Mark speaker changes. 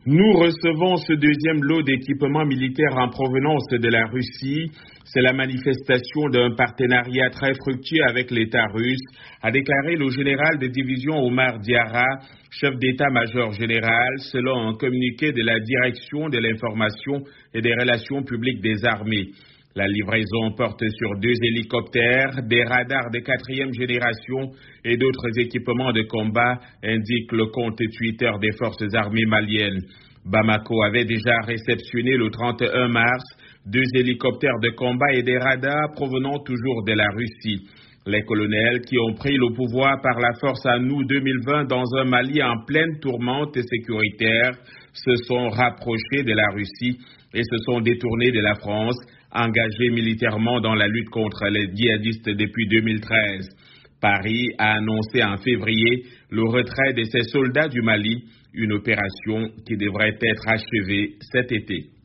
Speaker 1: Nous recevons ce deuxième lot d'équipements militaires en provenance de la Russie. C'est la manifestation d'un partenariat très fructueux avec l'État russe, a déclaré le général de division Oumar Diarra, chef d'état-major général, selon un communiqué de la Direction de l'information et des relations publiques des armées. La livraison porte sur 2 hélicoptères, des radars de 4e génération et d'autres équipements de combat, indique le compte Twitter des forces armées maliennes. Bamako avait déjà réceptionné le 31 mars 2 hélicoptères de combat et des radars provenant toujours de la Russie. Les colonels qui ont pris le pouvoir par la force en août 2020 dans un Mali en pleine tourmente sécuritaire se sont rapprochés de la Russie et se sont détournés de la France, engagée militairement dans la lutte contre les djihadistes depuis 2013. Paris a annoncé en février le retrait de ses soldats du Mali, une opération qui devrait être achevée cet été.